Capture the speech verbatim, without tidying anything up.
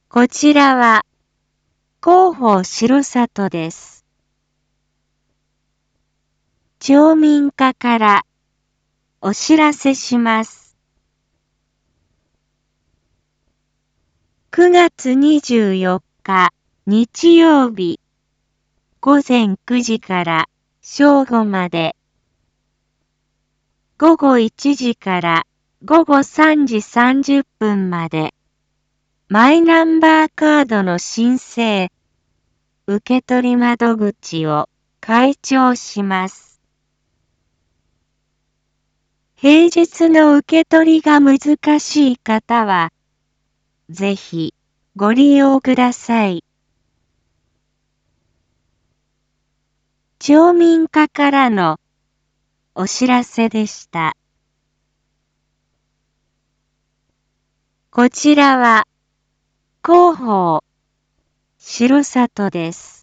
こちらは広報城里です。町民課からお知らせします。くがつにじゅうよっか日曜日ごぜんくじから正午まで、ごごいちじからごごさんじさんじゅっぷんまで、マイナンバーカードの申請、受取窓口を開帳します。平日の受け取りが難しい方は、ぜひご利用ください。町民課からのお知らせでした。こちらは広報城里です。